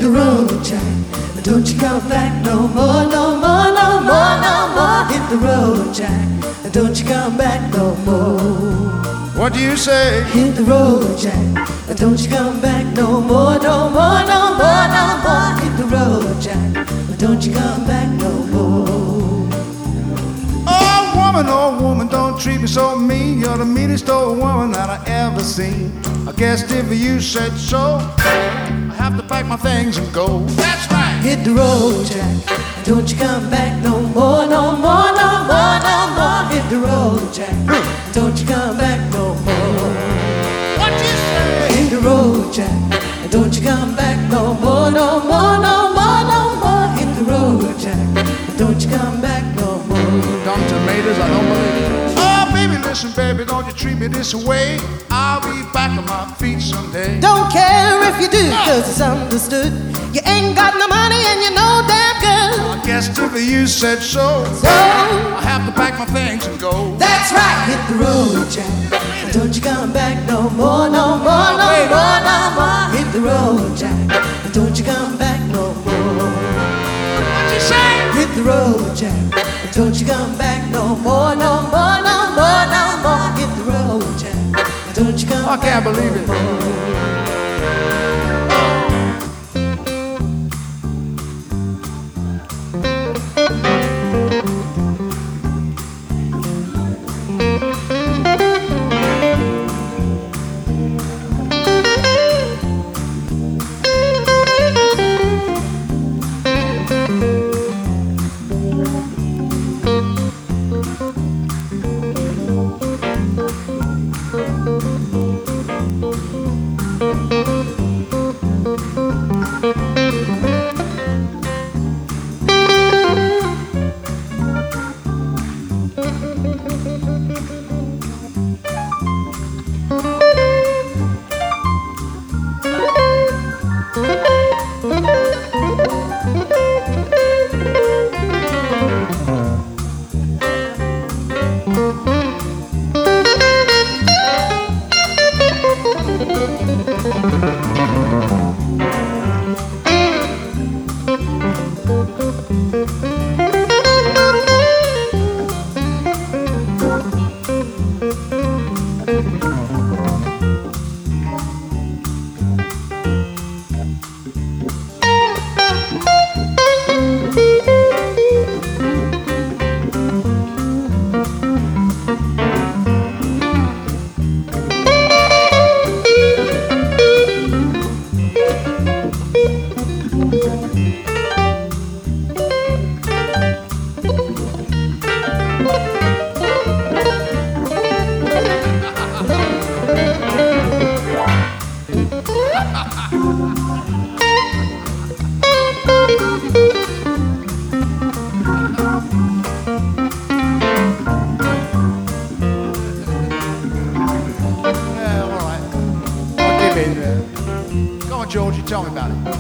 the road, Jack. Don't you come back no more, no more, no more, no more. Hit the road, Jack. Don't you come back no more. What do you say? Hit the road, Jack. Don't you come back no more, no more, no more, no more. Hit the road, Jack. Don't you come back no more. Oh woman, don't treat me so mean. You're the meanest old woman that I ever seen. I guess if you said so, I have to pack my things and go. That's right. Hit the road, Jack. Don't you come back no more, no more, no more, no more. Hit the road, Jack. Don't you come back no more. What you say? Hit the road, Jack. Don't you come back no more, no more, no more, no more. Hit the road, Jack. Don't you come back no more. Dumb tomatoes, I don't believe it. Oh, baby, listen, baby, don't you treat me this way. I'll be back on my feet someday. Don't care if you do, cause it's understood. You ain't got no money and you know damn good. I guess if you said so, So I have to pack my things and go. that's right, hit the road, Jack. Don't you come back no more, no more, no more, no more. Hit the road, Jack. Don't you come back no more. What you say? Hit the road, Jack. Don't you come back no more, no more, no more, no more. Hit the road, Jack. Don't you come I back can't believe it. no more. Go on, Georgie, tell me about it.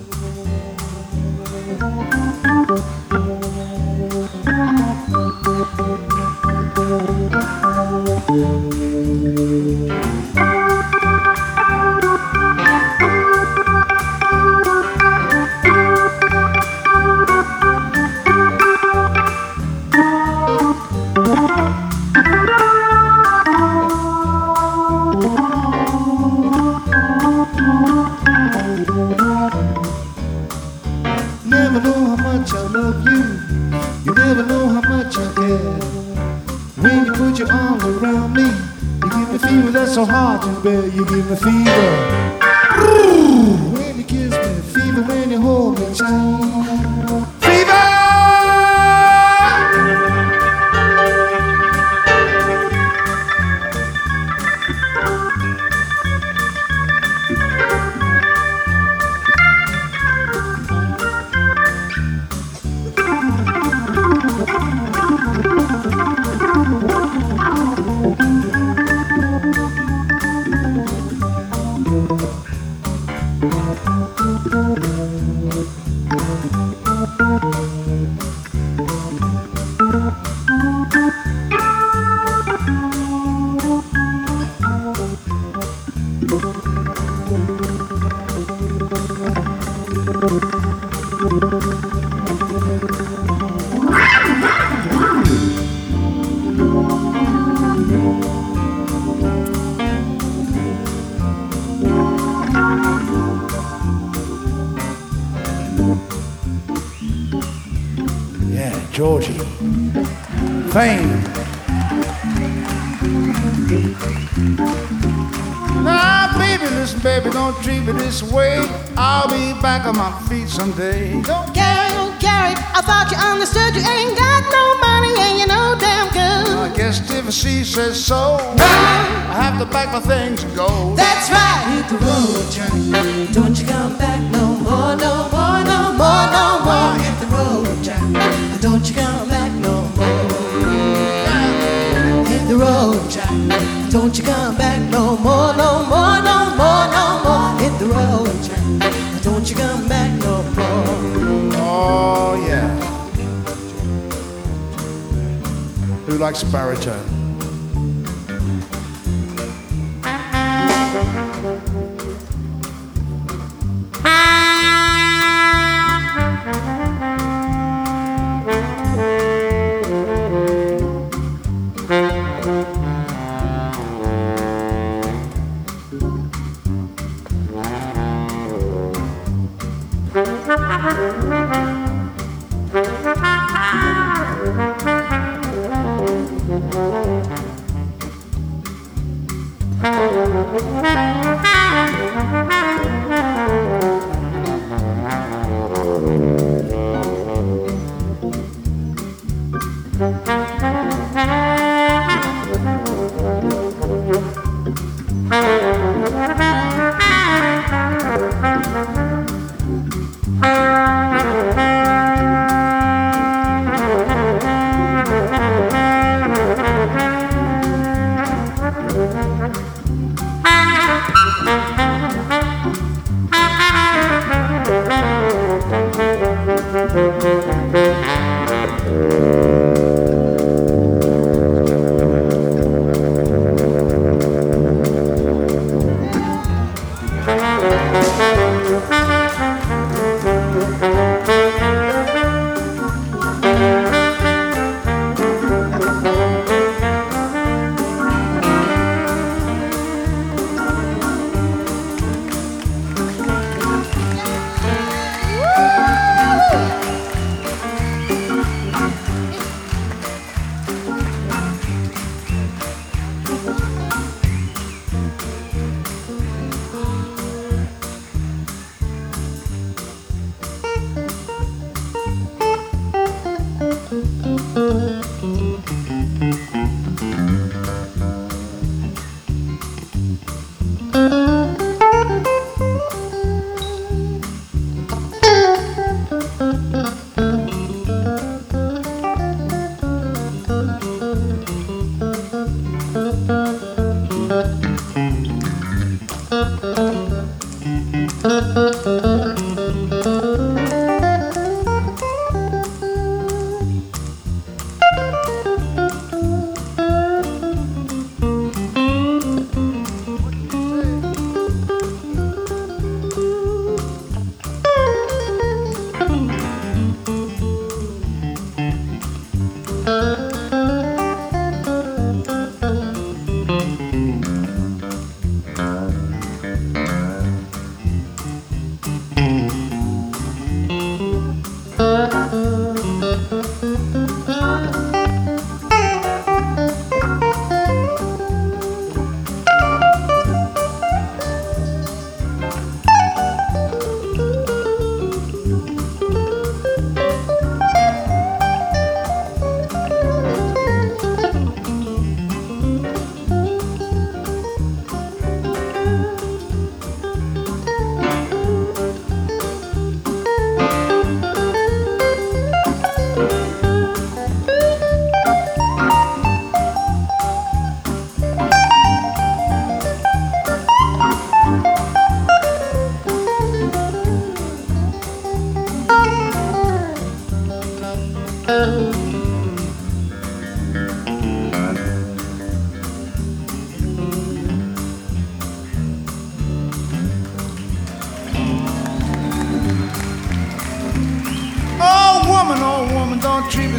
Never know how much I love you. You never know how much I care. When you put your arms around me, you give me fever that's so hard to bear. You give me fever. Ooh, when you kiss me, fever when you hold me tight. Fever! Yeah, Georgie. Fame. Now, baby, listen, baby, don't treat me this way. I'll be back on my feet someday. Don't carry. I thought you understood. You ain't got no money and you know damn good. I guess if she says so, I have to pack my things and go. That's right. Hit the road, Johnny. Don't you come back no more, no more, no more, no more. Hit the road, Johnny. Don't you come back no more. Hit the road, Johnny. Don't you come back no more, no more, no more, no more. Hit the road, Johnny. Don't you come back no more. Oh, yeah. Who likes baritone?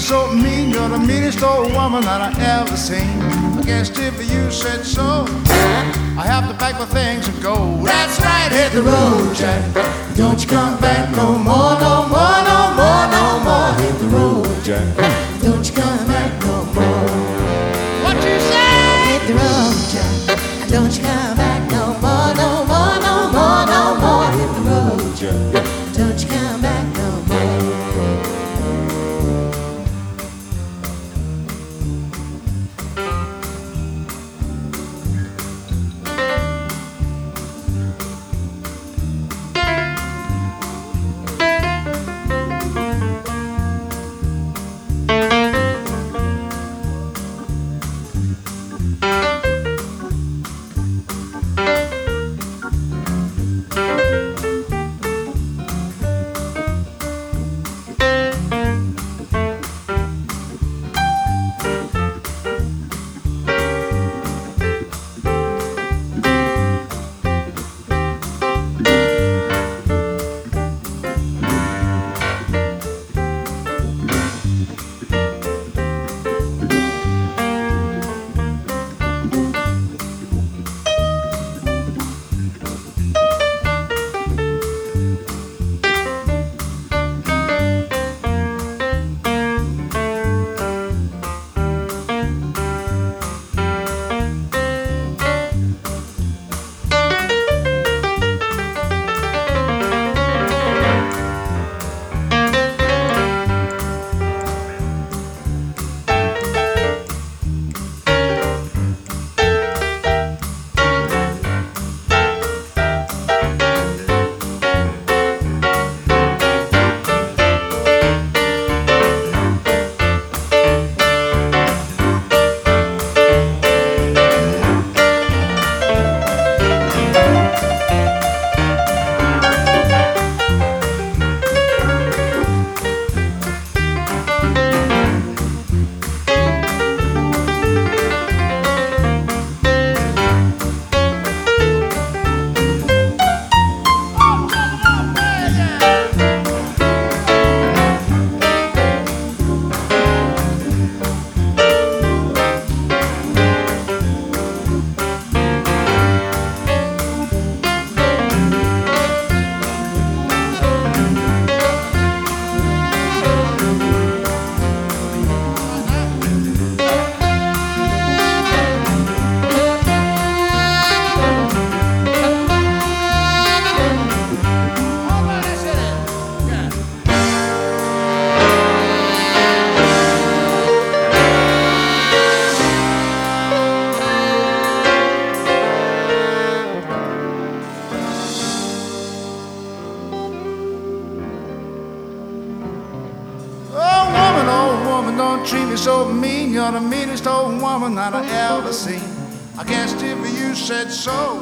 so mean, you're the meanest old woman that I ever seen. I guess if you said so, I have to pack my things and go. That's right, hit the road, Jack. Don't you come back no more, no more, no more, no more. Hit the road, Jack. Don't you come back no more. What you say? Hit the road, Jack. Don't you come back no more, no more, no more, no more. Hit the road, Jack. Don't you come back no more. Don't treat me so mean, you're the meanest old woman that I ever seen. I guess if you said so,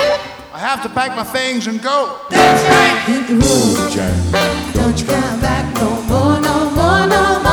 I have to pack my things and go. That's right, hit the road, Jack. Don't you come back no more, no more, no more.